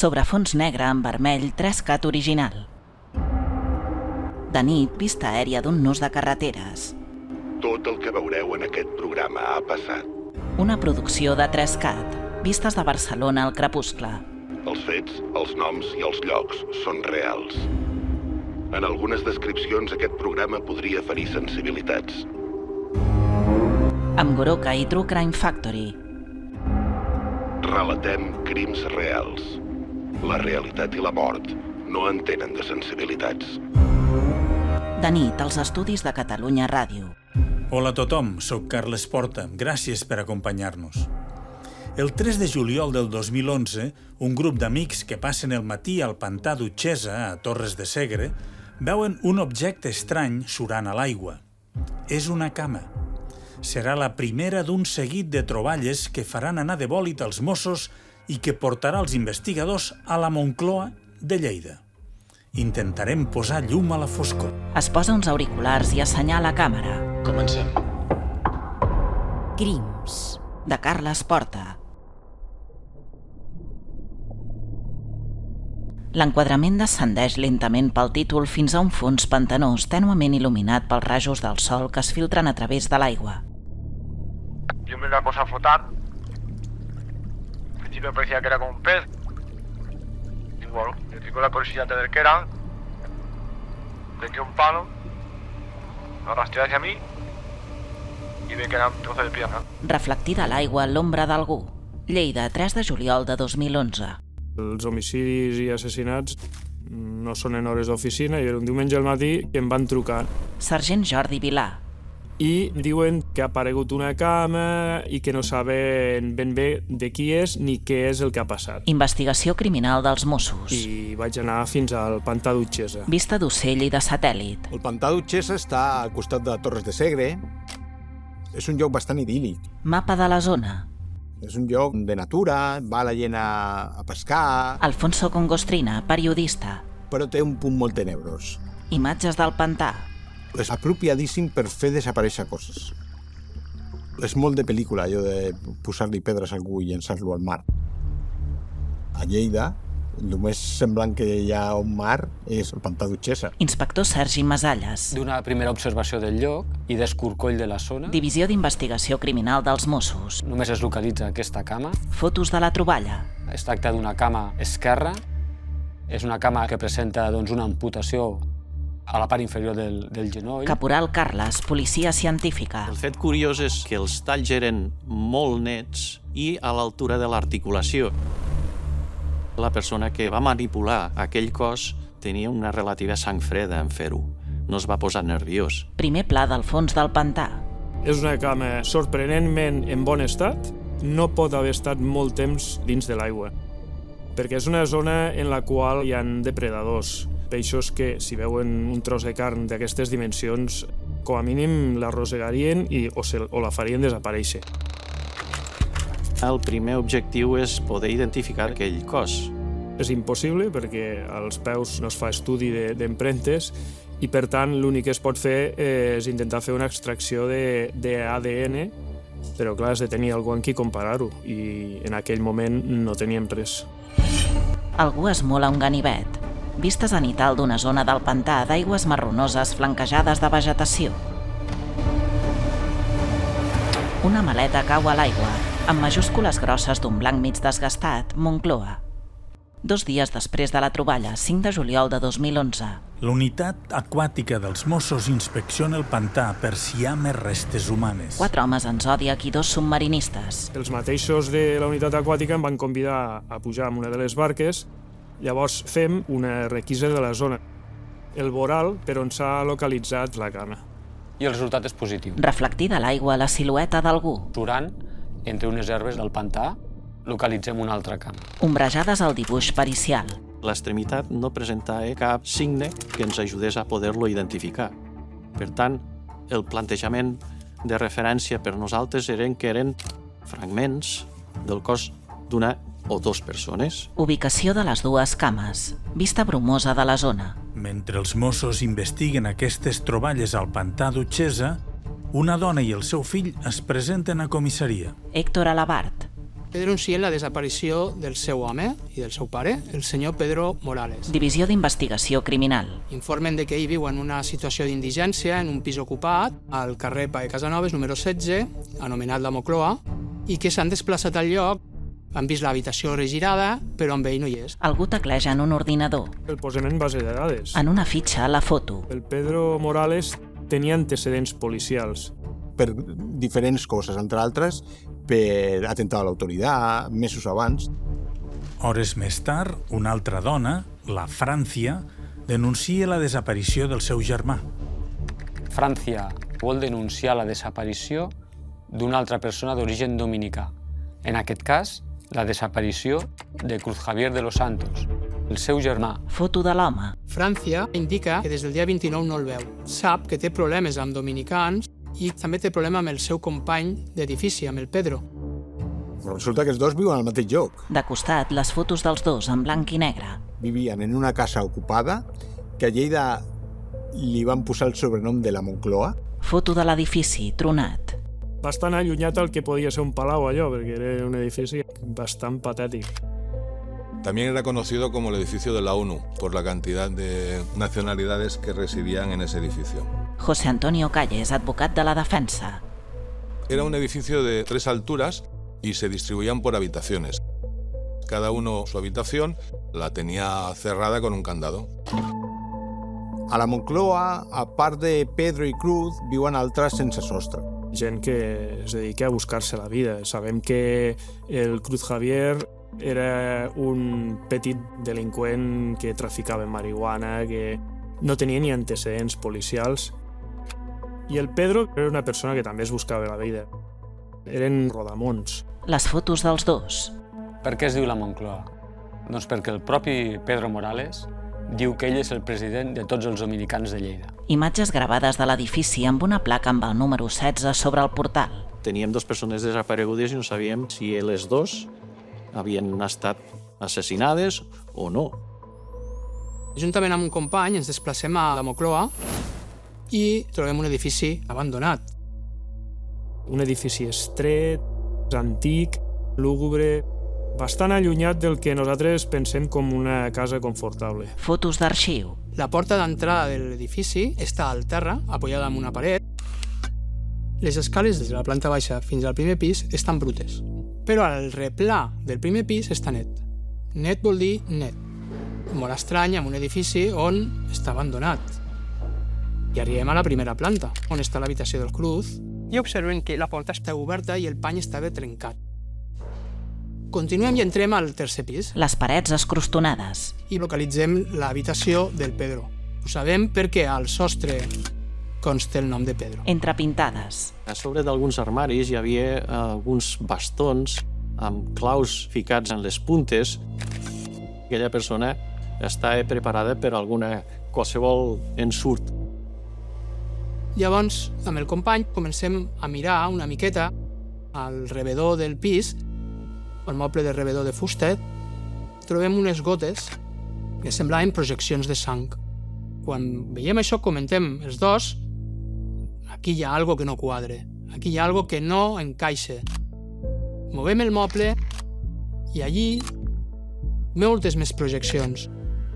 Sobre fons negre en vermell 3CAT original. De nit, vista aèria d'un nus de carreteres. Tot el que veureu en aquest programa ha passat. Una producció de 3CAT. Vistes de Barcelona al crepuscle. Els fets, els noms i els llocs són reals. En algunes descripcions aquest programa podria ferir sensibilitats. Amb Goroka i True Crime Factory. Relatem crims reals. La realitat i la mort no entenen de sensibilitats. De nit, als estudis de Catalunya Ràdio. Hola a tothom, soc Carles Porta. Gràcies per acompanyar-nos. El 3 de juliol del 2011, un grup d'amics que passen el matí al pantà d'Utxesa, a Torres de Segre, veuen un objecte estrany surant a l'aigua. És una cama. Serà la primera d'un seguit de troballes que faran anar de bòlit als Mossos i que portarà els investigadors a la Moncloa de Lleida. Intentarem posar llum a la foscor. Es posa uns auriculars i assenyala a càmera. Comencem. Crims, de Carles Porta. L'enquadrament descendeix lentament pel títol fins a un fons pantanós tènuement il·luminat pels rajos del sol que es filtren a través de l'aigua. Yo me la cosa a flotar. Al principio parecía que era como un pez. Y bueno, le picó la curiosidad de ver qué era. Le quedé un palo. Lo arrastré hacia mí. Y vi que era un trozo de pierna. Reflectida a l'aigua l'ombra d'algú. Lleida, 3 de juliol de 2011. Els homicidis i assassinats no són en hores d'oficina i era un diumenge al matí que em van trucar. Sergent Jordi Vilà. I diuen que ha aparegut una cama i que no saben ben bé de qui és ni què és el que ha passat. Investigació criminal dels Mossos. I vaig anar fins al pantà d'Utxesa. Vista d'ocell i de satèl·lit. El pantà d'Utxesa està al costat de Torres de Segre. És un lloc bastant idíl·lic. Mapa de la zona. És un lloc de natura, va la gent a pescar... Alfonso Congostrina, periodista. Però té un punt molt tenebrós. Imatges del pantà. És apropiadíssim per fer desaparèixer coses. És molt de pel·lícula, allò de posar-li pedres a algú i llançar-lo al mar. A Lleida, el més semblant que hi ha a un mar és el pantà d'Utxesa. Inspector Sergi Masalles. D'una primera observació del lloc i d'escorcoll de la zona, Divisió d'Investigació Criminal dels Mossos. només es localitza aquesta cama. Fotos de la troballa. Es tracta d'una cama esquerra. És una cama que presenta una amputació a la part inferior del genoll. Caporal Carles, policia científica. El fet curiós és que els talls eren molt nets i a l'altura de l'articulació. La persona que va manipular aquell cos tenia una relativa sang freda en fer-ho. No es va posar nerviós. Primer pla del fons del pantà. És una cama sorprenentment en bon estat. No pot haver estat molt temps dins de l'aigua, perquè és una zona en la qual hi ha depredadors. Peixos que, si veuen un tros de carn d'aquestes dimensions, com a mínim la rosegarien o la farien desaparèixer. El primer objectiu és poder identificar aquell cos. És impossible perquè als peus no es fa estudi d'empremtes i, per tant, l'únic que es pot fer és intentar fer una extracció d'ADN, però, clar, has de tenir algú amb qui comparar-ho i en aquell moment no teníem res. Algú esmola un ganivet. Vista zenital d'una zona del pantà d'aigües marronoses flanquejades de vegetació. Una maleta cau a l'aigua, amb majúscules grosses d'un blanc mig desgastat, Moncloa. 2 dies després de la troballa, 5 de juliol de 2011. La unitat aquàtica dels Mossos inspecciona el pantà per si hi ha més restes humanes. 4 homes en Zodiac i 2 submarinistes. Els mateixos de la unitat aquàtica em van convidar a pujar amb una de les barques. Llavors fem una requisa de la zona, el voral per on s'ha localitzat la cama. I el resultat és positiu. Reflectida a l'aigua la silueta d'algú. Surant, entre unes herbes del pantà, localitzem una altra cama. Ombrejades al dibuix pericial. L'extremitat no presentava cap signe que ens ajudés a poder-lo identificar. Per tant, el plantejament de referència per nosaltres eren que eren fragments del cos d'una o 2 persones. Ubicació de les 2 cames. Vista brumosa de la zona. Mentre els Mossos investiguen aquestes troballes al pantà d'Utxesa, una dona i el seu fill es presenten a comissaria. Héctor Alabart. denuncien la desaparició del seu home i del seu pare, el senyor Pedro Morales. Divisió d'Investigació Criminal. Informen de que ell viu en una situació d'indigència en un pis ocupat al carrer Pae Casanovas, número 16, anomenat la Moncloa, i que s'han desplaçat al lloc. Han vist l'habitació regirada, però amb ell no hi és. Algú tecleja en un ordinador. El posem en base de dades. En una fitxa, la foto. El Pedro Morales tenia antecedents policials. Per diferents coses, entre altres, per atemptar a l'autoritat, mesos abans. Hores més tard, una altra dona, la Francia, denuncia la desaparició del seu germà. Francia vol denunciar la desaparició d'una altra persona d'origen dominicà. En aquest cas, la desaparició de Cruz Javier de los Santos, el seu germà. Foto de l'home. Francia indica que des del dia 29 no el veu. Sap que té problemes amb dominicans i també té problema amb el seu company d'edifici, amb el Pedro. Però resulta que els dos viuen al mateix lloc. De costat, les fotos dels dos en blanc i negre. Vivien en una casa ocupada que a Lleida li van posar el sobrenom de la Moncloa. Foto de l'edifici, tronat. Bastant allunyat al que podia ser un palau allò, perquè era un edifici bastant patètic. También era conocido como el edificio de la ONU, por la cantidad de nacionalidades que residían en ese edificio. José Antonio Calles, advocat de la defensa. Era un edificio de 3 alturas y se distribuían por habitaciones. Cada uno su habitación la tenía cerrada con un candado. A la Moncloa, a part de Pedro i Cruz, viuen altres sense sostre. Gent que es dedica a buscar-se la vida. Sabem que el Cruz Javier era un petit delinqüent que traficava marihuana, que no tenia ni antecedents policials. I el Pedro era una persona que també es buscava la vida. Eren rodamons. Les fotos dels dos. Per què es diu la Moncloa? Doncs perquè el propi Pedro Morales diu que ell és el president de tots els dominicans de Lleida. Imatges gravades de l'edifici amb una placa amb el número 16 sobre el portal. Teníem 2 persones desaparegudes i no sabíem si les 2 havien estat assassinades o no. Juntament amb un company ens desplacem a la Moncloa i trobem un edifici abandonat. Un edifici estret, antic, lúgubre, bastant allunyat del que nosaltres pensem com una casa confortable. Fotos d'arxiu. La porta d'entrada de l'edifici està al terra, apoyada en una paret. Les escales des de la planta baixa fins al primer pis estan brutes, però el replà del primer pis està net. Net vol dir net. Molt estrany amb un edifici on està abandonat. I arribem a la primera planta, on està l'habitació del Cruz, i observem que la porta està oberta i el pany estava trencat. Continuem i entrem al tercer pis. Les parets escrostonades. I localitzem l'habitació del Pedro. Ho sabem perquè al sostre consta el nom de Pedro. Entre pintades. A sobre d'alguns armaris hi havia alguns bastons amb claus ficats en les puntes. Aquella persona estava preparada per qualsevol ensurt. Llavors, amb el company, comencem a mirar una miqueta al rebedor del pis, el moble de rebedor de fusta, trobem unes gotes que semblaven projeccions de sang. Quan veiem això, comentem els dos, aquí hi ha algo que no quadre, aquí hi ha algo que no encaixa. Movem el moble i allí moltes més projeccions.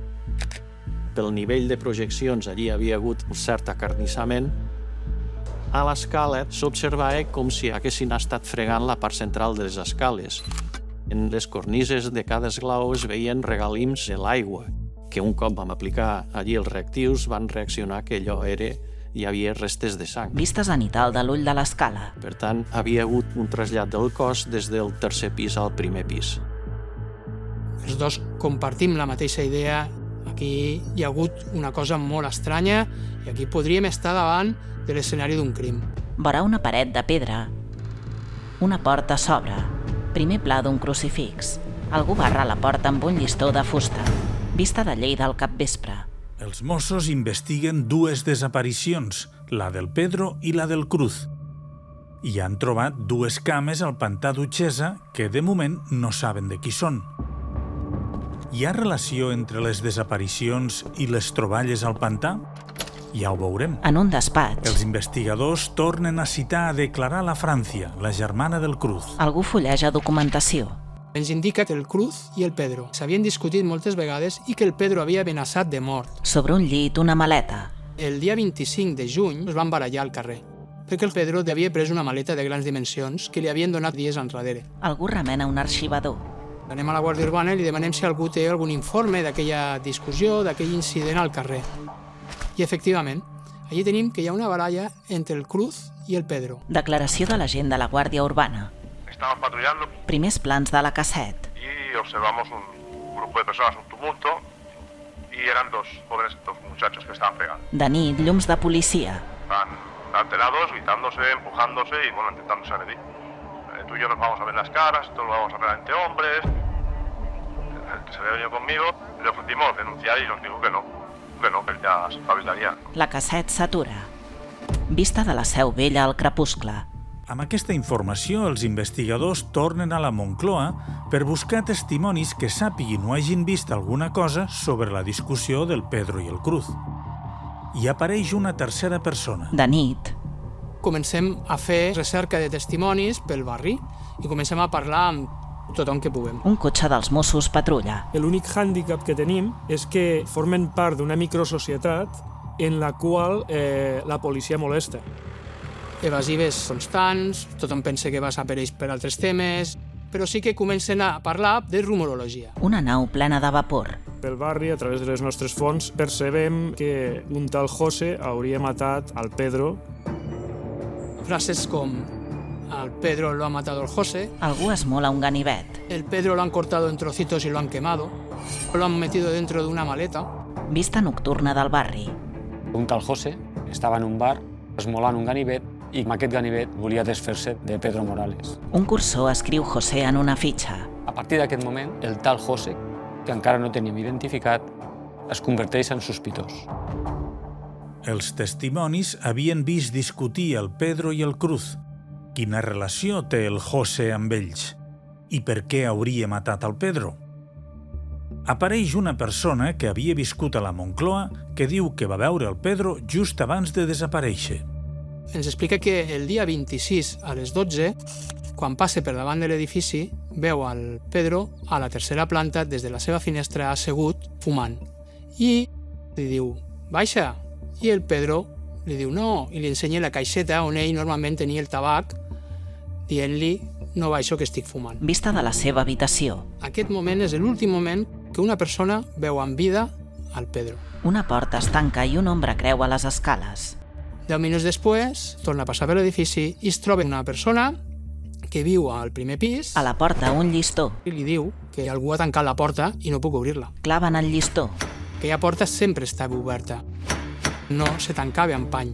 Pel nivell de projeccions allí havia hagut un cert acarnissament. A l'escala s'observava com si haguessin estat fregant la part central de les escales. En les cornises de cada esglaó es veien regalims de l'aigua, que un cop vam aplicar allí els reactius van reaccionar que allò hi havia restes de sang. Vista zenital de l'ull de l'escala. Per tant, havia hagut un trasllat del cos des del tercer pis al primer pis. Els dos compartim la mateixa idea. Aquí hi ha hagut una cosa molt estranya i aquí podríem estar davant de l'escenari d'un crim. Vora una paret de pedra, una porta s'obre. Primer pla d'un crucifix. Algú barra la porta amb un llistó de fusta. Vista de Lleida al capvespre. Els Mossos investiguen 2 desaparicions, la del Pedro i la del Cruz. I han trobat 2 cames al pantà d'Utxesa que de moment no saben de qui són. Hi ha relació entre les desaparicions i les troballes al pantà? Ja ho veurem. En un despatx, Els investigadors tornen a citar a declarar la Francia, la germana del Cruz. algú fulleja documentació. Ens indica que el Cruz i el Pedro s'havien discutit moltes vegades i que el Pedro havia amenaçat de mort. Sobre un llit, una maleta. El dia 25 de juny es van barallar al carrer, perquè el Pedro havia pres una maleta de grans dimensions que li havien donat dies enrere. Algú remena un arxivador. Anem a la Guàrdia Urbana i li demanem si algú té algun informe d'aquella discussió, d'aquell incident al carrer. I, efectivament, allí tenim que hi ha una baralla entre el Cruz i el Pedro. Declaració de l'agent de la Guàrdia Urbana. Estamos patrullando Primers plans de la casset. y observamos un grupo de personas, un tumulto, y eran dos muchachos que estaban pegados. De nit, llums de policia. Estaban alterados, gritándose, empujándose y, bueno, intentándose agredir. Tú y yo nos vamos a ver las caras, todos lo vamos a ver entre hombres. El que se había venido conmigo, le ofrecimos denunciar y nos dijo que no, que él ya se espabilaría. La casset s'atura. Vista de la Seu Vella al crepuscle. Amb aquesta informació, els investigadors tornen a la Moncloa per buscar testimonis que sàpiguin o hagin vist alguna cosa sobre la discussió del Pedro i el Cruz. I apareix una tercera persona. De nit, Comencem a fer recerca de testimonis pel barri i comencem a parlar amb tothom que puguem. un cotxe dels Mossos patrulla. L'únic hàndicap que tenim és que formen part d'una microsocietat en la qual la policia molesta. Evasives constants, tothom pensa que vas a per ells per altres temes, però sí que comencen a parlar de rumorologia. Una nau plena de vapor. Pel barri, a través de les nostres fonts, percebem que un tal José hauria matat al Pedro. Frases com al Pedro lo ha matado el José, Algú esmola un ganivet. el Pedro lo han cortado en trocitos y lo han quemado, lo han metido dentro de una maleta. Vista nocturna del barri. Un tal José estava en un bar esmolant un ganivet i amb aquest ganivet volia desfer-se de Pedro Morales. Un cursor escriu José en una fitxa. A partir d'aquest moment, el tal José, que encara no teníem identificat, es converteix en sospitós. Els testimonis havien vist discutir el Pedro i el Cruz. Quina relació té el José amb ells? I per què hauria matat el Pedro? Apareix una persona que havia viscut a la Moncloa que diu que va veure el Pedro just abans de desaparèixer. Ens explica que el dia 26 a les 12, quan passa per davant de l'edifici, veu al Pedro a la tercera planta des de la seva finestra assegut, fumant. I li diu, baixa. I el Pedro li diu no, i li ensenya la caixeta on ell normalment tenia el tabac, dient-li no baixo que estic fumant. Vista de la seva habitació. Aquest moment és l'últim moment que una persona veu en vida al Pedro. Una porta es tanca i un ombra creua les escales. 10 minuts després, torna a passar per l'edifici i es troba una persona que viu al primer pis A la porta, un llistó. i li diu que algú ha tancat la porta i no puc obrir-la. Claven el llistó. Aquella porta sempre estava oberta. No se tancava amb pany.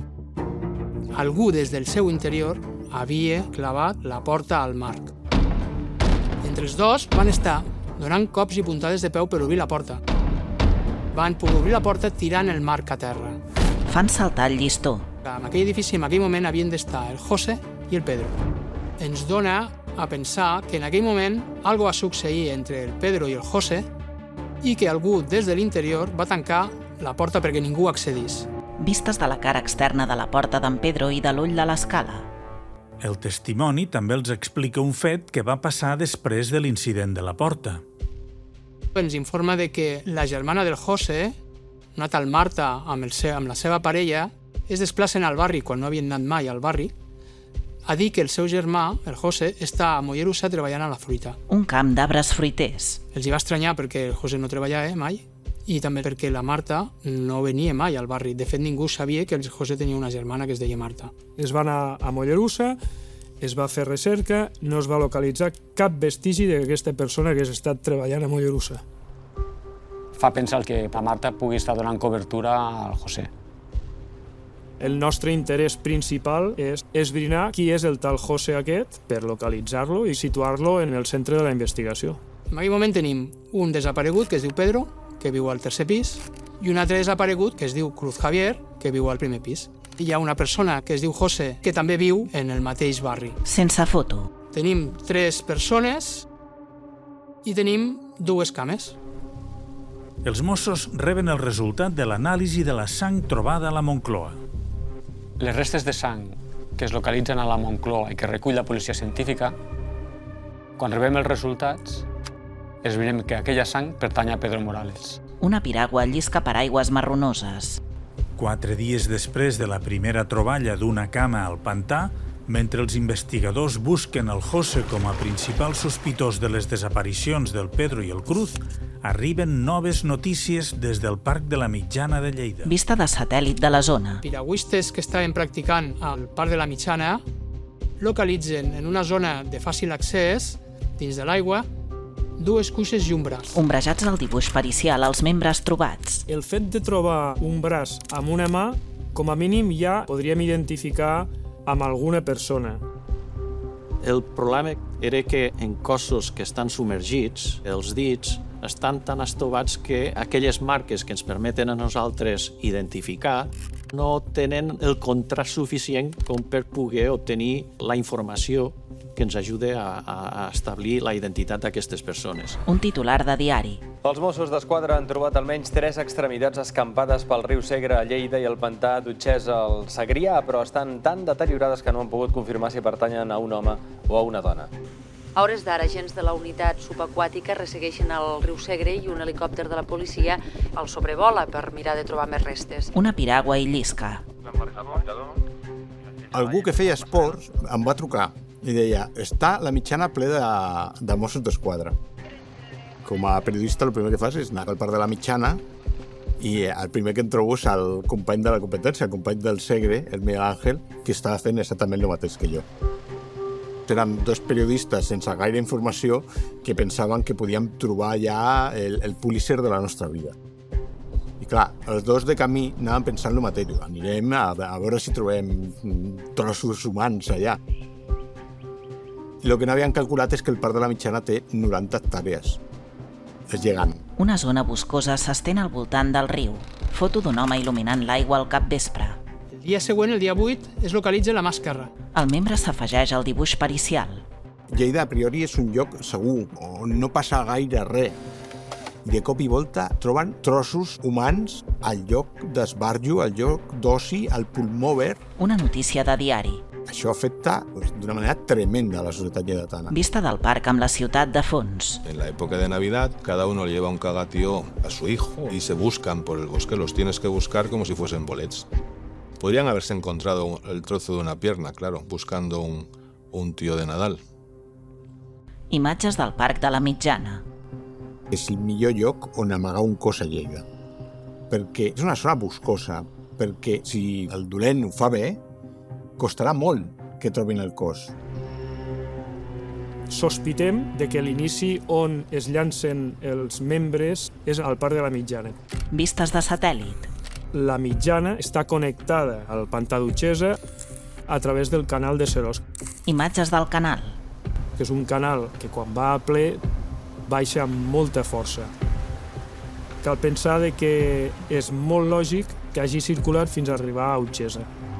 Algú des del seu interior havia clavat la porta al marc. Entre els dos van estar donant cops i puntades de peu per obrir la porta. Van poder obrir la porta tirant el marc a terra. Fan saltar el llistó. En aquell edifici, en aquell moment, havien d'estar el José i el Pedro. Ens dona a pensar que en aquell moment algo va succeir entre el Pedro i el José i que algú des de l'interior va tancar la porta perquè ningú accedís. Vistes de la cara externa de la porta d'en Pedro i de l'ull de l'escala. El testimoni també els explica un fet que va passar després de l'incident de la porta. Ens informa de que la germana del José, una tal Marta amb la seva parella, es desplacen al barri quan no havien anat mai al barri, a dir que el seu germà, el José, està a Mollerussa treballant a la fruita. Un camp d'arbres fruiters. Els hi va estranyar perquè el José no treballava mai i també perquè la Marta no venia mai al barri. De fet, ningú sabia que el José tenia una germana que es deia Marta. Es va anar a Mollerussa, es va fer recerca, no es va localitzar cap vestigi d'aquesta persona que hagués estat treballant a Mollerussa. Fa pensar que la Marta pugui estar donant cobertura al José. El nostre interès principal és esbrinar qui és el tal José aquest per localitzar-lo i situar-lo en el centre de la investigació. En aquell moment tenim un desaparegut que es diu Pedro, que viu al tercer pis, i un altre desaparegut que es diu Cruz Javier, que viu al primer pis. Hi ha una persona que es diu José, que també viu en el mateix barri. Sense foto. Tenim 3 persones i tenim 2 cames. Els Mossos reben el resultat de l'anàlisi de la sang trobada a la Moncloa. Les restes de sang que es localitzen a la Moncloa i que recull la policia científica, quan rebem els resultats, esbrinem que aquella sang pertany a Pedro Morales. Una piragua llisca per aigües marronoses. 4 dies després de la primera troballa d'una cama al pantà, mentre els investigadors busquen el José com a principal sospitós de les desaparicions del Pedro i el Cruz, arriben noves notícies des del Parc de la Mitjana de Lleida. Vista de satèl·lit de la zona. Piragüistes que estaven practicant al Parc de la Mitjana localitzen en una zona de fàcil accés, dins de l'aigua, 2 cuixes i un braç. Ombrejats al dibuix pericial als membres trobats. El fet de trobar un braç amb una mà, com a mínim ja podríem identificar amb alguna persona. El problema era que en cossos que estan submergits, els dits estan tan estovats que aquelles marques que ens permeten a nosaltres identificar no tenen el contrast suficient com per poder obtenir la informació que ens ajude a establir la identitat d'aquestes persones. Un titular de diari. Els Mossos d'Esquadra han trobat almenys 3 extremitats escampades pel riu Segre a Lleida i el pantà d'Utxesa al Segrià, però estan tan deteriorades que no han pogut confirmar si pertanyen a un home o a una dona. A hores d'ara, agents de la unitat subaquàtica ressegueixen el riu Segre i un helicòpter de la policia el sobrevola per mirar de trobar més restes. Una piragua i llisca. Algú que feia esports em va trucar i deia, està la Mitjana ple de Mossos d'Esquadra. Com a periodista el primer que fas és anar al Parc de la Mitjana i el primer que em trobo és el company de la competència, el company del Segre, el Miguel Ángel, que estava fent exactament el mateix que jo. Érem 2 periodistes sense gaire informació que pensaven que podíem trobar ja el Pulitzer de la nostra vida. I clar, els 2 de camí anàvem pensant el mateix. Anirem a veure si trobem trossos humans allà. I el que no havien calculat és que el Parc de la Mitjana té 90 hectàrees. És gegant. Una zona boscosa s'estén al voltant del riu. Foto d'un home il·luminant l'aigua al capvespre. El dia següent, el dia 8, es localitza la mà esquerra. El membre s'afegeix al dibuix pericial. Lleida, a priori, és un lloc segur, on no passa gaire res. De cop i volta troben trossos humans al lloc d'esbarjo, al lloc d'oci, al pulmó verd. Una notícia de diari. Això afecta d'una manera tremenda a la societat lleidatana. Vista del parc amb la ciutat de fons. En la época de Navidad, cada uno lleva un cagatío a su hijo y se buscan por el bosque. Los tienes que buscar como si fuesen bolets. Podrían haberse encontrado el trozo de una pierna, claro, buscando un tío de Nadal. Imatges del Parc de la Mitjana. És el millor lloc on amagar un cos a Lleida. Perquè és una zona boscosa, perquè si el dolent ho fa bé, costarà molt que trobin el cos. Sospitem de que l'inici on es llancen els membres és al Parc de la Mitjana. Vistes de satèl·lit. La Mitjana està connectada al pantà d'Utxesa a través del canal de Serós. Imatges del canal. Que és un canal que quan va a ple baixa amb molta força. Cal pensar que és molt lògic que hagi circulat fins a arribar a Utxesa.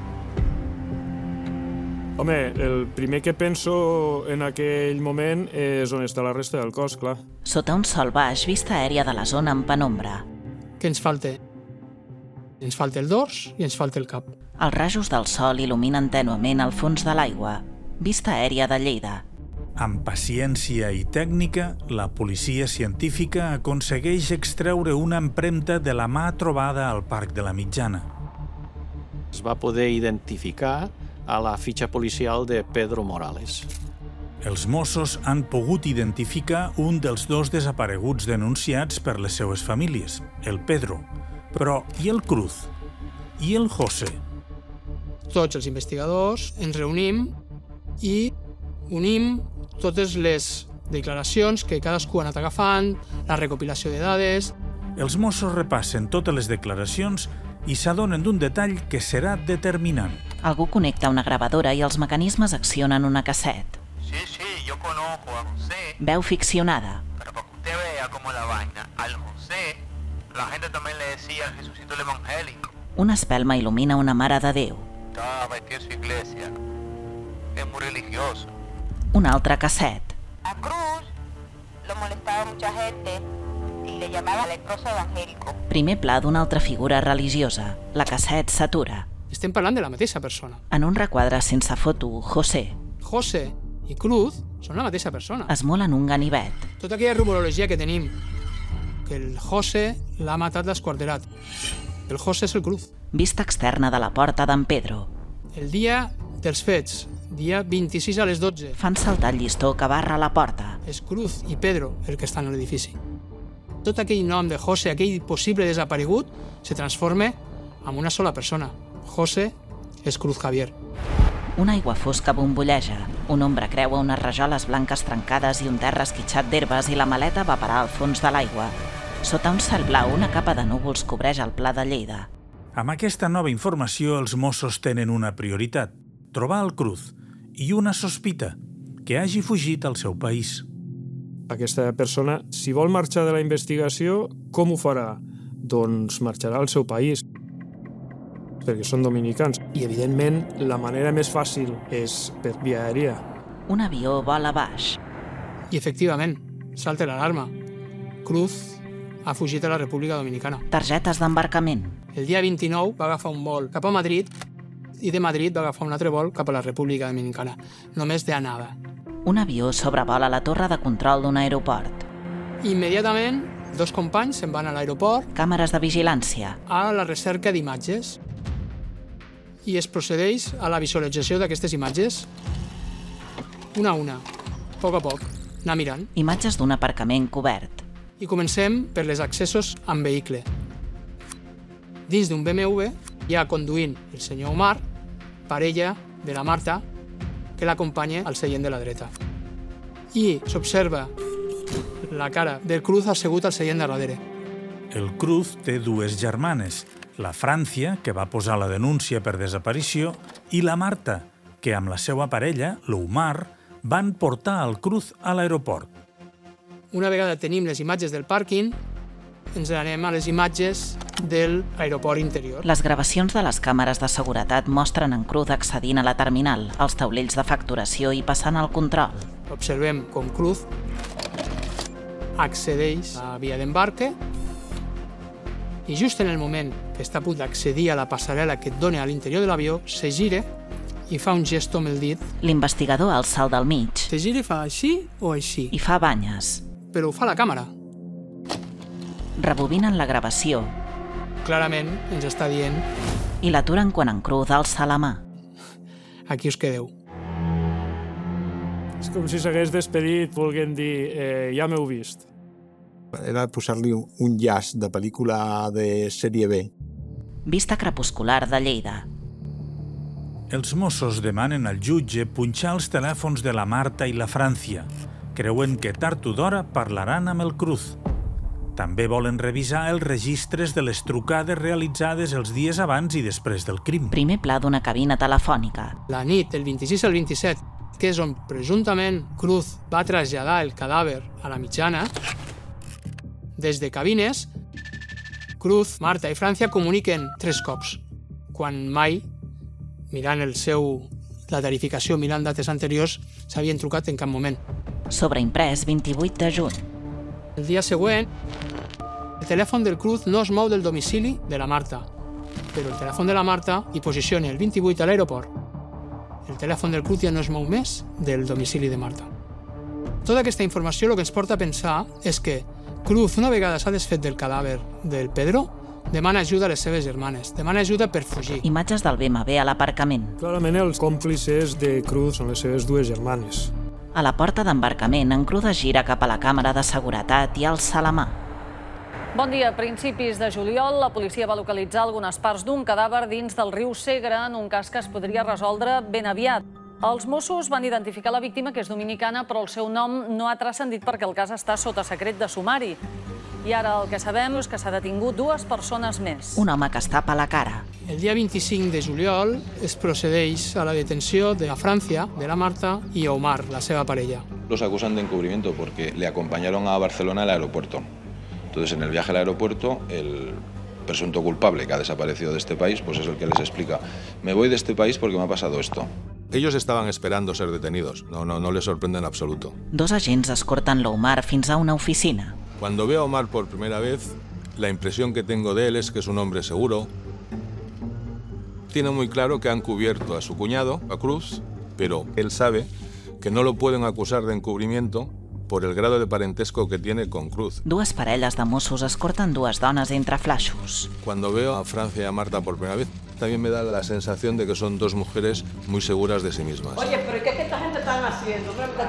Home, el primer que penso en aquell moment és on està la resta del cos, clar. Sota un sol baix, vista aèria de la zona en penombra. Què ens falta? Ens falta el dors i ens falta el cap. Els rajos del sol il·luminen tènuement el fons de l'aigua. Vista aèria de Lleida. Amb paciència i tècnica, la policia científica aconsegueix extreure una empremta de la mà trobada al Parc de la Mitjana. Es va poder identificar a la fitxa policial de Pedro Morales. Els Mossos han pogut identificar un dels 2 desapareguts denunciats per les seues famílies, el Pedro. Però i el Cruz? I el José? Tots els investigadors ens reunim i unim totes les declaracions que cadascú ha anat agafant, la recopilació de dades. Els Mossos repassen totes les declaracions i s'adonen d'un detall que serà determinant. Algú connecta una gravadora i els mecanismes accionen una casset. Sí, yo conozco a José. Veu ficcionada. Pero para que usted vea cómo es la vaina, al José, la gente también le decía Jesucito el Evangélico. Una espelma il·lumina una mare de Déu. Estaba metido en su iglesia. Es muy religioso. Un altre casset. A Cruz lo molestaba mucha gente y le llamaba leproso evangélico. Primer pla d'una altra figura religiosa. La casset s'atura. Estem parlant de la mateixa persona. En un requadre sense foto, José. José i Cruz són la mateixa persona. Esmolen un ganivet. Tota aquella rumorologia que tenim, que el José l'ha matat l'esquarterat. El José és el Cruz. Vista externa de la porta d'en Pedro. El dia dels fets, dia 26 a les 12. Fan saltar el llistó que barra la porta. És Cruz i Pedro el que estan a l'edifici. Tot aquell nom de José, aquell possible desaparegut, se transforma en una sola persona. José és Cruz Javier. Una aigua fosca bombolleja. Un ombra creua unes rajoles blanques trencades i un terra esquitxat d'herbes i la maleta va parar al fons de l'aigua. Sota un cel blau, una capa de núvols cobreix el pla de Lleida. Amb aquesta nova informació, els Mossos tenen una prioritat: trobar el Cruz i una sospita, que hagi fugit al seu país. Aquesta persona, si vol marxar de la investigació, com ho farà? Doncs marxarà al seu país, perquè són dominicans. I, evidentment, la manera més fàcil és per via aèria. Un avió vola baix. I, efectivament, salta l'alarma. Cruz ha fugit a la República Dominicana. Targetes d'embarcament. El dia 29 va agafar un vol cap a Madrid i de Madrid va agafar un altre vol cap a la República Dominicana. Només d'anada. Un avió sobrevola la torre de control d'un aeroport. Immediatament, dos companys se'n van a l'aeroport. Càmeres de vigilància. A la recerca d'imatges. I es procedeix a la visualització d'aquestes imatges una a una, a poc, anar mirant. Imatges d'un aparcament cobert. I comencem per les accessos amb vehicle. Dins d'un BMW hi ha conduint el senyor Omar, parella de la Marta, que l'acompanya al seient de la dreta. I s'observa la cara del Cruz assegut al seient de darrere. El Cruz té dues germanes, la Francia, que va posar la denúncia per desaparició, i la Marta, que amb la seva parella, l'Omar, van portar el Cruz a l'aeroport. Una vegada tenim les imatges del pàrquing, ens anem a les imatges de l'aeroport interior. Les gravacions de les càmeres de seguretat mostren en Cruz accedint a la terminal, als taulells de facturació i passant el control. Observem com Cruz accedeix a la via d'embarque i just en el moment que està a punt d'accedir a la passarel·la que et dona a l'interior de l'avió, se gira i fa un gesto amb el dit. L'investigador alça el del mig. Se gira i fa així o així. I fa banyes. Però ho fa la càmera. Rebobinen la gravació. Clarament ens està dient... I l'aturen quan en Cruz alça la mà. Aquí us quedeu. És com si s'hagués despedit volent dir ja m'heu vist. Era posar-li un llaç de pel·lícula de sèrie B. Vista crepuscular de Lleida. Els Mossos demanen al jutge punxar els telèfons de la Marta i la Francia. Creuen que tard o d'hora parlaran amb el Cruz. També volen revisar els registres de les trucades realitzades els dies abans i després del crim. Primer pla d'una cabina telefònica. La nit, del 26 al 27, que és on presumptament Cruz va traslladar el cadàver a la mitjana, des de cabines, Cruz, Marta i Francia comuniquen 3 cops, quan mai, mirant la tarificació, mirant dates anteriors, s'havien trucat en cap moment. Sobreimprès 28 de juny. El dia següent, el telèfon del Cruz no es mou del domicili de la Marta, però el telèfon de la Marta hi posiciona el 28 a l'aeroport. El telèfon del Cruz ja no es mou més del domicili de Marta. Tota aquesta informació el que ens porta a pensar és que Cruz, una vegada s'ha desfet del cadàver del Pedro, demana ajuda a les seves germanes, demana ajuda per fugir. Imatges del BMW a l'aparcament. Clarament els còmplices de Cruz són les seves dues germanes. A la porta d'embarcament, en Cruz es gira cap a la càmera de seguretat i alça la mà. Bon dia. A principis de juliol, la policia va localitzar algunes parts d'un cadàver dins del riu Segre, en un cas que es podria resoldre ben aviat. Els Mossos van identificar la víctima, que és dominicana, però el seu nom no ha transcendit perquè el cas està sota secret de sumari. I ara el que sabem és que s'ha detingut 2 persones més. Un home que es tapa la cara. El dia 25 de juliol es procedeix a la detenció de la Francia, de la Marta y Omar, la seva parella. Los acusan de encubrimiento porque le acompañaron a Barcelona al aeropuerto. Entonces, en el viaje al aeropuerto, el presunto culpable que ha desaparecido de este país, pues es el que les explica: me voy de este país porque me ha pasado esto. Ellos estaban esperando ser detenidos, no les sorprende en absoluto. 2 agents escorten l'Omar fins a una oficina. Cuando veo a Omar por primera vez, la impresión que tengo de él es que es un hombre seguro. Tiene muy claro que han cubierto a su cuñado, a Cruz, pero él sabe que no lo pueden acusar de encubrimiento por el grado de parentesco que tiene con Cruz. Dues parelles de Mossos escorten dues dones entre flaixos. Cuando veo a Francia y a Marta por primera vez, también me da la sensación de que son dos mujeres muy seguras de sí mismas. Oye, pero ¿qué es que esta gente están haciendo?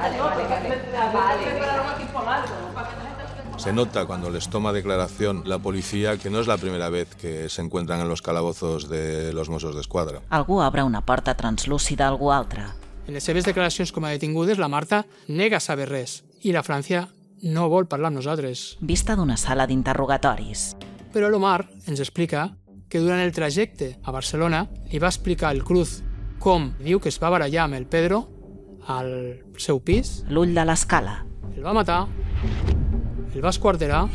Se nota cuando les toma declaración la policía que no es la primera vez que se encuentran en los calabozos de los Mossos d'Esquadra. Algú obre una porta translúcida a algú altre. En les seves declaracions com a detingudes, la Marta nega saber res i la Francia no vol parlar amb nosaltres. Vista d'una sala d'interrogatoris. Però l'Omar ens explica que durant el trajecte a Barcelona li va explicar el Cruz com diu que es va barallar amb el Pedro al seu pis. L'ull de l'escala. El va matar, el va esquarterar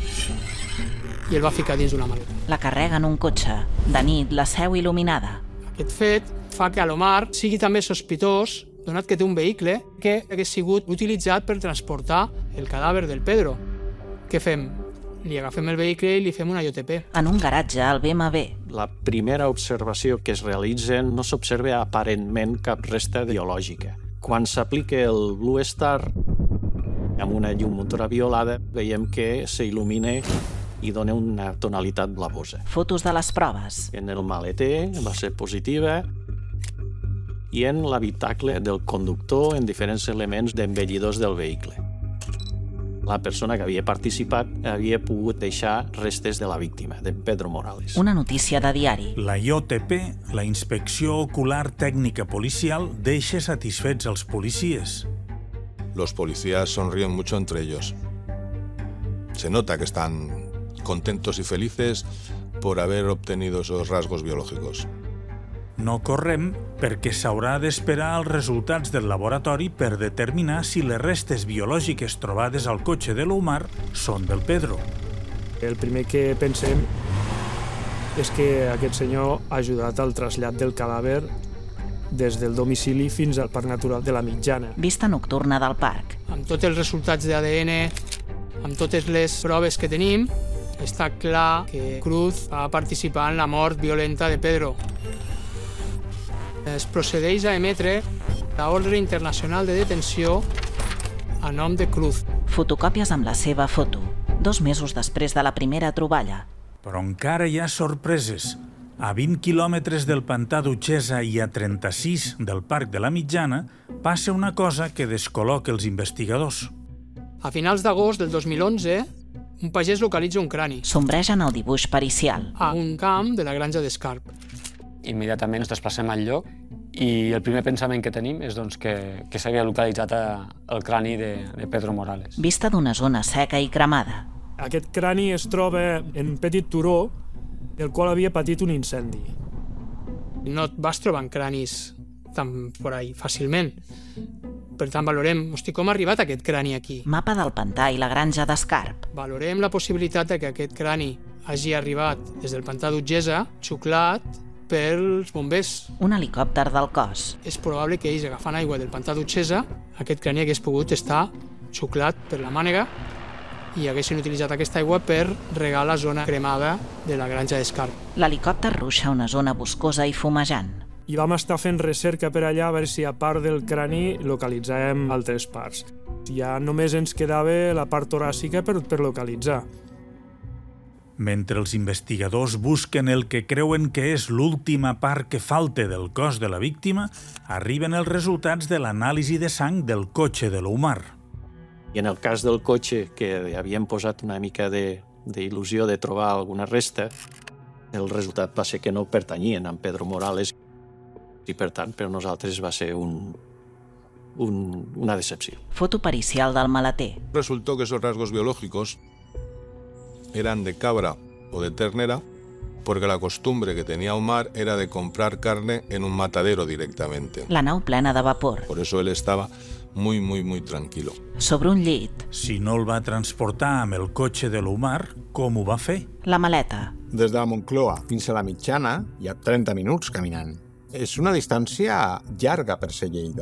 i el va ficar dins d'una maleta. La carrega en un cotxe. De nit, la seu il·luminada. Aquest fet fa que a l'Omar sigui també sospitós, donat que té un vehicle que hagués sigut utilitzat per transportar el cadàver del Pedro. Què fem? Li agafem el vehicle i li fem una IOTP. En un garatge al BMW. La primera observació que es realitza no s'observa aparentment cap resta biològica. Quan s'aplica el Blue Star amb una llum motora violada, veiem que s'il·lumina i dona una tonalitat blavosa. Fotos de les proves. En el maleter va ser positiva i en l'habitacle del conductor en diferents elements d'embellidors del vehicle. La persona que havia participat havia pogut deixar restes de la víctima, de Pedro Morales. Una notícia de diari. La IOTP, la Inspecció Ocular Tècnica Policial, deixa satisfets els policies. Los policías sonríen mucho entre ellos. Se nota que están contentos y felices por haber obtenido esos rasgos biológicos. No correm perquè s'haurà d'esperar els resultats del laboratori per determinar si les restes biològiques trobades al cotxe de l'Omar són del Pedro. El primer que pensem és que aquest senyor ha ajudat al trasllat del cadàver des del domicili fins al Parc Natural de la Mitjana. Vista nocturna del parc. Amb tots els resultats d'ADN, amb totes les proves que tenim, està clar que Cruz va participar en la mort violenta de Pedro. Es procedeix a emetre l'ordre internacional de detenció a nom de Cruz. Fotocòpies amb la seva foto, 2 mesos després de la primera troballa. Però encara hi ha sorpreses. A 20 quilòmetres del pantà d'Utxesa i a 36 del Parc de la Mitjana passa una cosa que descol·loca els investigadors. A finals d'agost del 2011, un pagès localitza un crani. Sombregen el dibuix pericial. A un camp de la granja d'Escarp. Immediatament ens desplacem al lloc i el primer pensament que tenim és doncs, que s'havia localitzat el crani de Pedro Morales. Vista d'una zona seca i cremada. Aquest crani es troba en un petit turó, el qual havia patit un incendi. No et vas trobant cranis tan por ahí fàcilment. Per tant, valorem, com ha arribat aquest crani aquí? Mapa del pantà i la granja d'Escarp. Valorem la possibilitat de que aquest crani hagi arribat des del pantà d'Utxesa, xuclat pels bombers. Un helicòpter del cos. És probable que ells, agafant aigua del pantà d'Utxesa, aquest crani hagués pogut estar xuclat per la mànega i haguessin utilitzat aquesta aigua per regar la zona cremada de la granja d'Escarp. L'helicòpter ruixa una zona boscosa i fumejant. I vam estar fent recerca per allà a veure si a part del crani localitzàvem altres parts. Ja només ens quedava la part toràcica per localitzar. Mentre els investigadors busquen el que creuen que és l'última part que falta del cos de la víctima, arriben els resultats de l'anàlisi de sang del cotxe de l'Omar. I en el cas del cotxe, que havíem posat una mica d'il·lusió de trobar alguna resta, el resultat va ser que no pertanyien a Pedro Morales i, per tant, per nosaltres va ser una decepció. Foto pericial del maleter. Resultó que esos rasgos biológicos eran de cabra o de ternera porque la costumbre que tenía Omar era de comprar carne en un matadero directamente. La nau plena de vapor. Por eso él estaba muy, muy, muy tranquilo. Sobre un llit. Si no el va transportar amb el cotxe de l'Omar, com ho va fer? La maleta. Des de la Moncloa fins a la Mitjana hi ha 30 minuts caminant. És una distància llarga per ser Lleida.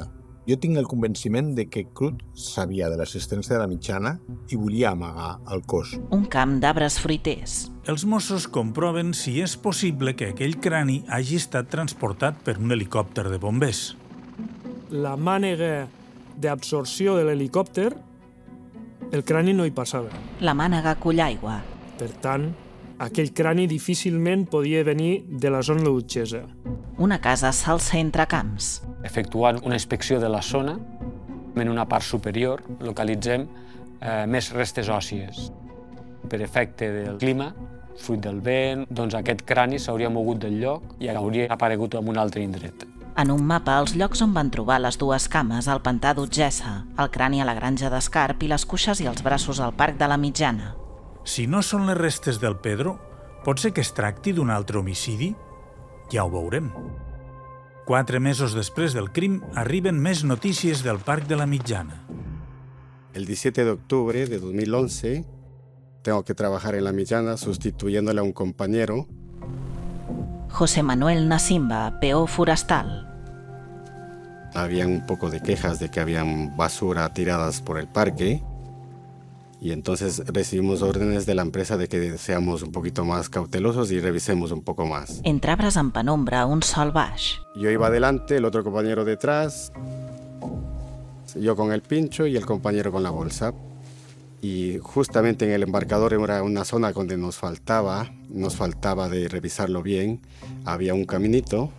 Jo tinc el convenciment de que Cruz sabia de l'existència de la mitjana i volia amagar el cos. Un camp d'arbres fruiters. Els Mossos comproven si és possible que aquell crani hagi estat transportat per un helicòpter de bombers. La mànega d'absorció de l'helicòpter, el crani no hi passava. La mànega cull aigua. Per tant, aquell crani difícilment podia venir de la zona d'Utxesa. Una casa s'alça entre camps. Efectuant una inspecció de la zona, en una part superior localitzem més restes òssies. Per efecte del clima, fruit del vent, doncs aquest crani s'hauria mogut del lloc i hauria aparegut en un altre indret. En un mapa, els llocs on van trobar les dues cames al pantà d'Utxesa, el crani a la granja d'Escarp i les cuixes i els braços al parc de la Mitjana. Si no són les restes del Pedro, pot ser que es tracti d'un altre homicidi? Ja ho veurem. 4 mesos després del crim, arriben més notícies del Parc de la Mitjana. El 17 de octubre de 2011, tengo que trabajar en la Mitjana sustituyéndole a un compañero. José Manuel Nasimba, peó forestal. Había un poco de quejas de que habían basura tiradas por el parque. Y entonces recibimos órdenes de la empresa de que seamos un poquito más cautelosos y revisemos un poco más. Entre arbres en penombra, un sol baix. Yo iba adelante, el otro compañero detrás, yo con el pincho y el compañero con la bolsa. Y justamente en el embarcador era una zona donde nos faltaba de revisarlo bien. Había un caminito.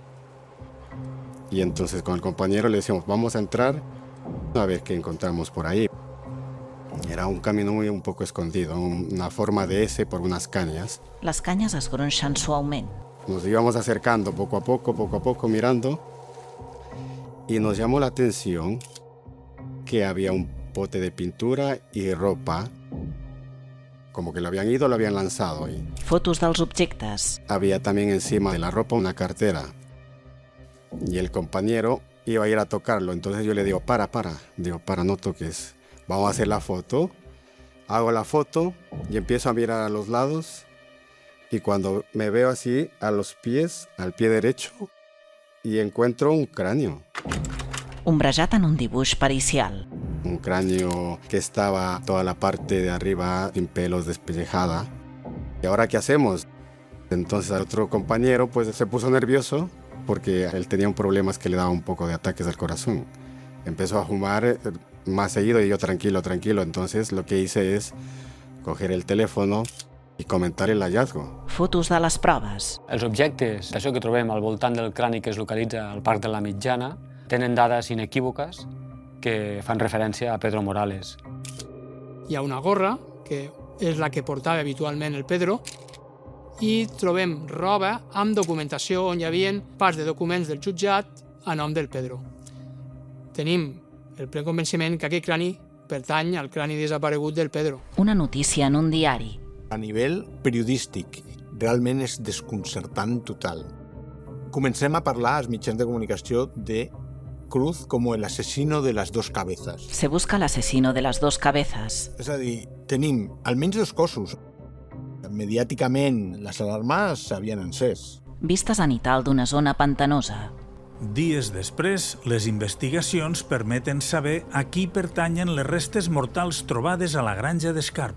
Y entonces con el compañero le decíamos, vamos a entrar a ver qué encontramos por ahí. Era un camino un poco escondido, una forma de S por unas cañas. Les canyes es gronxen suaument. Nos íbamos acercando poco a poco, mirando. Y nos llamó la atención que había un pote de pintura y ropa. Como que lo habían lanzado. Y fotos dels objectes. Había también encima de la ropa una cartera. Y el compañero iba a ir a tocarlo. Entonces yo le digo, para. Digo, para, no toques. Vamos a hacer la foto. Hago la foto y empiezo a mirar a los lados. Y cuando me veo así, a los pies, al pie derecho, y encuentro un cráneo. Ombrejat en un dibuix pericial. Un cráneo que estaba toda la parte de arriba sin pelos, despellejada. ¿Y ahora qué hacemos? Entonces el otro compañero pues se puso nervioso porque él tenía un problema que le daba un poco de ataques al corazón. Empezó a fumar más seguido y yo tranquilo. Entonces lo que hice es coger el teléfono i comentar el hallazgo. Fotos de les proves. Els objectes, això que trobem al voltant del crani que es localitza al Parc de la Mitjana, tenen dades inequívoques que fan referència a Pedro Morales. Hi ha una gorra, que és la que portava habitualment el Pedro, i trobem roba amb documentació on hi havia parts de documents del jutjat a nom del Pedro. Tenim el ple convenciment que aquest crani pertany al crani desaparegut del Pedro. Una notícia en un diari. A nivell periodístic, realment és desconcertant total. Comencem a parlar als mitjans de comunicació de Cruz com el asesino de las dos cabezas. Se busca l'asesino de las dos cabezas. És a dir, tenim almenys 2 cossos. Mediàticament, les alarmes s'havien encès. Vista zenital d'una zona pantanosa. Dies després, les investigacions permeten saber a qui pertanyen les restes mortals trobades a la granja d'Escarp.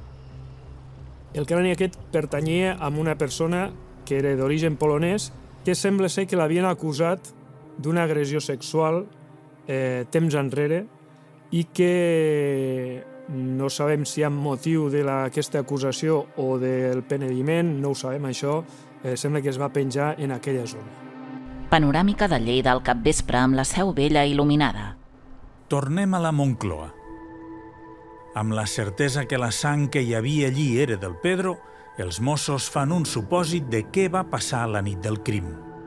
El crani aquest pertanyia a una persona que era d'origen polonès que sembla ser que l'havien acusat d'una agressió sexual temps enrere i que no sabem si amb motiu d'aquesta acusació o del penediment, no ho sabem això, sembla que es va penjar en aquella zona. Panoràmica de Lleida al capvespre amb la Seu Vella il·luminada. Tornem a la Moncloa. Amb la certesa que la sang que hi havia allí era del Pedro, els Mossos fan un supòsit de què va passar la nit del crim.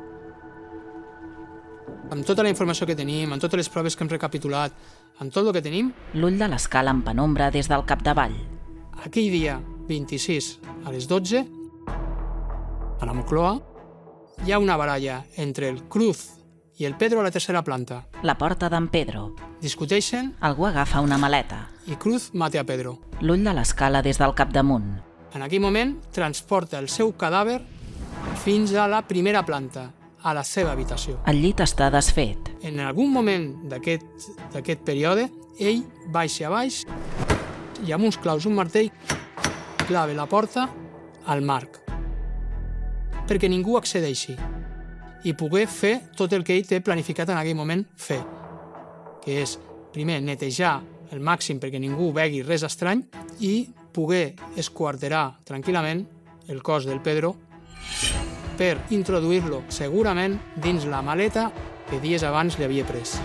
Amb tota la informació que tenim, amb totes les proves que hem recapitulat, amb tot el que tenim... L'ull de l'escala en penombra des del capdavall. Aquell dia 26 a les 12, a la Moncloa, hi ha una baralla entre el Cruz i el Pedro a la tercera planta. La porta d'en Pedro. Discuteixen... Algú agafa una maleta. I Cruz mata a Pedro. L'ull de l'escala des del capdamunt. En aquell moment, transporta el seu cadàver fins a la primera planta, a la seva habitació. El llit està desfet. En algun moment d'aquest període, ell baixa a baix i amb uns claus, un martell, clava la porta al marc perquè ningú accedeixi i poder fer tot el que ell té planificat en aquell moment fer, que és, primer, netejar el màxim perquè ningú vegi res estrany i poder esquarterar tranquil·lament el cos del Pedro per introduir-lo segurament dins la maleta que dies abans li havia pres.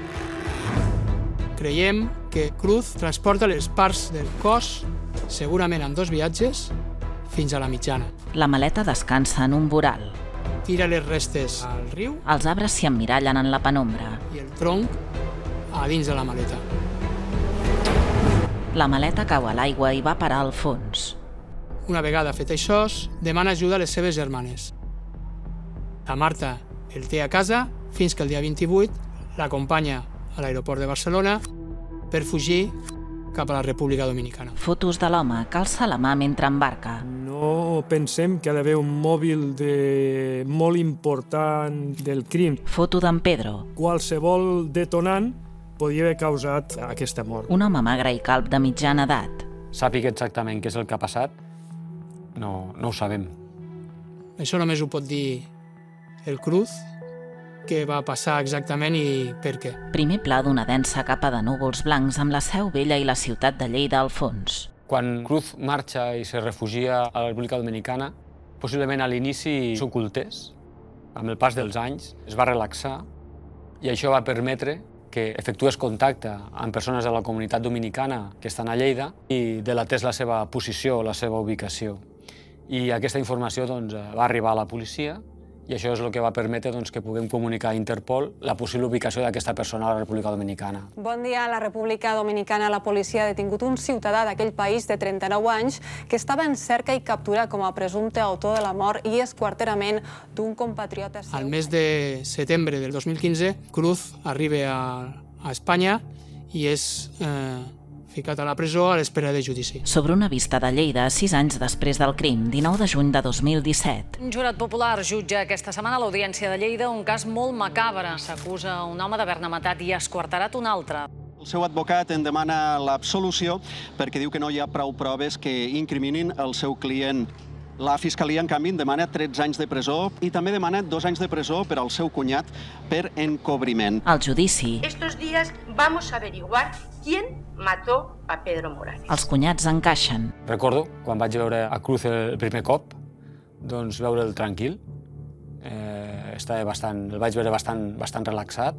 Creiem que Cruz transporta les parts del cos, segurament en 2 viatges, fins a la mitjana. La maleta descansa en un voral. Tira les restes al riu. Els arbres s'hi emmirallen en la penombra. I el tronc a dins de la maleta. La maleta cau a l'aigua i va parar al fons. Una vegada fet això, demana ajuda a les seves germanes. La Marta el té a casa fins que el dia 28 l'acompanya a l'aeroport de Barcelona per fugir cap a la República Dominicana. Fotos de l'home que alça la mà mentre embarca. No pensem que ha d'haver un mòbil molt important del crim. Foto d'en Pedro. Qualsevol detonant podria haver causat aquesta mort. Un home magre i calb de mitjana edat. Sàpiga exactament què és el que ha passat? No ho sabem. Això només ho pot dir el Cruz, què va passar exactament i per què. Primer pla d'una densa capa de núvols blancs amb la Seu Vella i la ciutat de Lleida al fons. Quan Cruz marxa i se refugia a la República Dominicana, possiblement a l'inici s'ocultés. Amb el pas dels anys es va relaxar i això va permetre que efectués contacte amb persones de la comunitat dominicana que estan a Lleida i delatés la seva posició, la seva ubicació. I aquesta informació va arribar a la policia i això és el que va permetre que puguem comunicar a Interpol la possible ubicació d'aquesta persona a la República Dominicana. Bon dia. A la República Dominicana la policia ha detingut un ciutadà d'aquell país de 39 anys que estava en cerca i captura com a presumpte autor de la mort i esquarterament d'un compatriota seu. Al mes de setembre del 2015, Cruz arriba a Espanya i és ficat a la presó a l'espera de judici. Sobre una vista de Lleida, 6 anys després del crim, 19 de juny de 2017. Un jurat popular jutja aquesta setmana a l'Audiència de Lleida un cas molt macabre. S'acusa un home d'haver-ne matat i esquarterat un altre. El seu advocat en demana l'absolució perquè diu que no hi ha prou proves que incriminin el seu client. La Fiscalia, en canvi, demana 13 anys de presó i també demana 2 anys de presó per al seu cunyat per encobriment. Al judici, Estos días vamos a averiguar quién mató a Pedro Morales. els cunyats encaixen. Recordo, quan vaig veure a Cruz el primer cop, veure'l tranquil. El vaig veure bastant relaxat.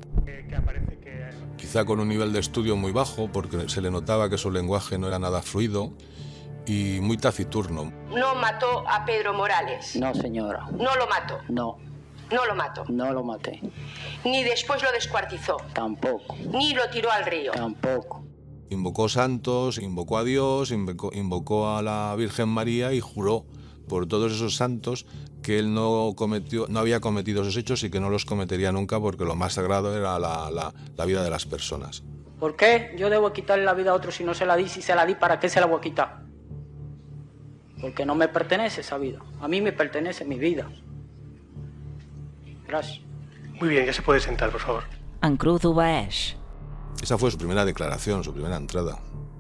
Quizá con un nivel de estudio muy bajo, porque se le notaba que su lenguaje no era nada fluido y muy taciturno. ¿No mató a Pedro Morales? No, señora. ¿No lo mató? No. No lo mató. No lo maté. Ni después lo descuartizó. Tampoco. Ni lo tiró al río. Tampoco. Invocó santos, invocó a Dios, invocó a la Virgen María y juró por todos esos santos que él no había cometido esos hechos y que no los cometería nunca porque lo más sagrado era la vida de las personas. ¿Por qué yo debo quitarle la vida a otro si no se la di? Si se la di, ¿para qué se la voy a quitar? Porque no me pertenece esa vida. A mí me pertenece mi vida. Gracias. Muy bien, ya se puede sentar, por favor. En Cruz obeeix. Esa fue su primera declaración, su primera entrada.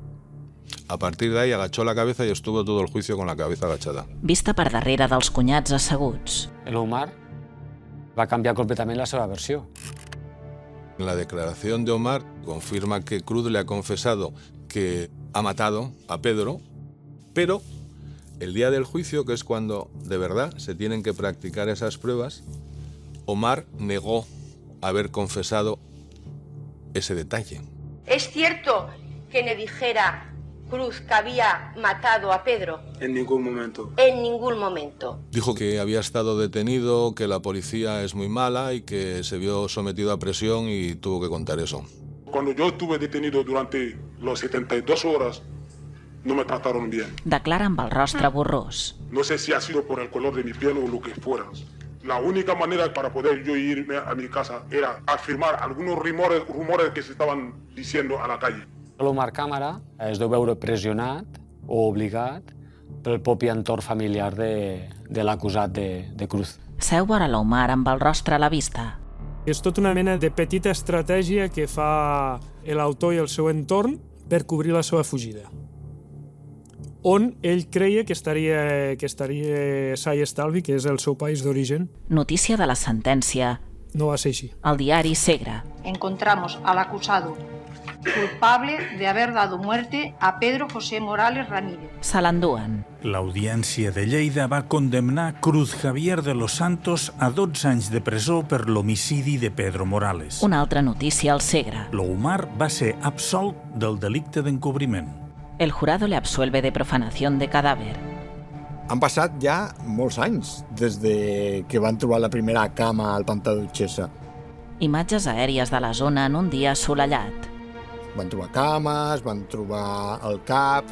A partir de ahí agachó la cabeza y estuvo todo el juicio con la cabeza agachada. Vista per darrere dels cunyats asseguts. El Omar va canviar completament la seva versió. En la declaración de Omar confirma que Cruz le ha confesado que ha matado a Pedro, pero el día del juicio, que es cuando de verdad se tienen que practicar esas pruebas, Omar negó haber confesado ese detalle. ¿Es cierto que le dijera Cruz que había matado a Pedro? En ningún momento. En ningún momento. Dijo que había estado detenido, que la policía es muy mala y que se vio sometido a presión y tuvo que contar eso. Cuando yo estuve detenido durante las 72 horas, no me trataron bien. Declara amb el rostre borrós. No sé si ha sido por el color de mi piel o lo que fuera. La única manera para poder yo irme a mi casa era afirmar algunos rumores que se estaban diciendo a la calle. L'Omar Càmera es deu veure pressionat o obligat pel propi entorn familiar de l'acusat de Cruz. Seu vora l'Omar amb el rostre a la vista. És tota una mena de petita estratègia que fa l'autor i el seu entorn per cobrir la seva fugida, on ell creia que estaria sa i estalvi, que és el seu país d'origen. Notícia de la sentència. No va ser així. El diari Segre. Encontramos al acusado culpable de haber dado muerte a Pedro José Morales Ramírez. Se l'enduen. L'Audiència de Lleida va condemnar Cruz Javier de los Santos a 12 anys de presó per l'homicidi de Pedro Morales. Una altra notícia al Segre. L'Oumar va ser absolt del delicte d'encobriment. El jurado le absuelve de profanación de cadáver. Han passat ja molts anys des de que van trobar la primera cama al pantà d'Utxessa. Imatges aèries de la zona en un dia assolellat. Van trobar cames, van trobar el cap...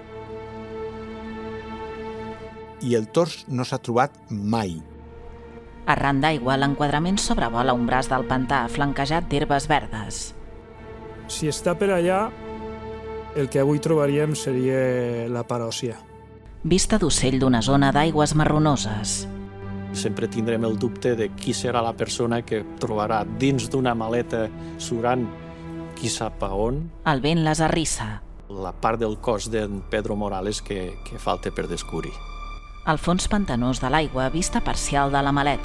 I el tors no s'ha trobat mai. Arran d'aigua, l'enquadrament sobrevola un braç del pantà flanquejat d'herbes verdes. Si està per allà, el que avui trobaríem seria la paròcia. Vista d'ocell d'una zona d'aigües marronoses. Sempre tindrem el dubte de qui serà la persona que trobarà dins d'una maleta surant qui sap a on. El vent les arrissa. La part del cos d'en Pedro Morales que falta per descobrir. El fons pantanós de l'aigua, vista parcial de la maleta.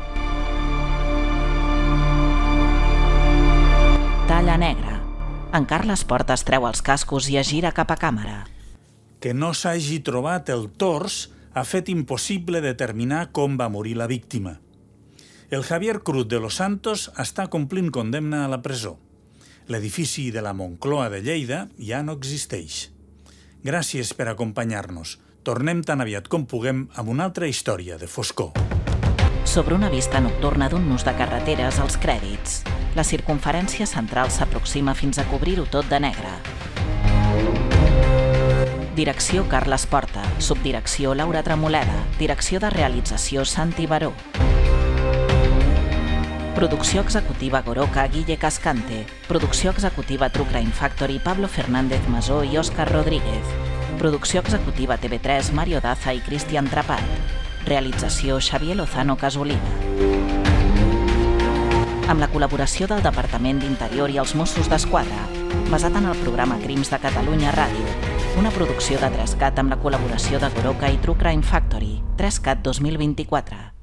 Talla negra. En Carles Porta es treu els cascos i es gira cap a càmera. Que no s'hagi trobat el tors ha fet impossible determinar com va morir la víctima. El Javier Cruz de los Santos està complint condemna a la presó. L'edifici de la Moncloa de Lleida ja no existeix. Gràcies per acompanyar-nos. Tornem tan aviat com puguem amb una altra història de foscor. Sobre una vista nocturna d'un nus de carreteres, els crèdits. La circumferència central s'aproxima fins a cobrir-ho tot de negre. Direcció Carles Porta. Subdirecció Laura Tremoleda. Direcció de realització Santi Baró. Producció executiva Goroca, Guille Cascante. Producció executiva True Crime Factory, Pablo Fernández Masó i Òscar Rodríguez. Producció executiva TV3, Mario Daza i Cristian Trapat. Realització Xavier Lozano Casolina. Amb la col·laboració del Departament d'Interior i els Mossos d'Esquadra, basat en el programa Crims de Catalunya Ràdio, una producció de 3CAT amb la col·laboració de Goroca i True Crime Factory, 3CAT 2024.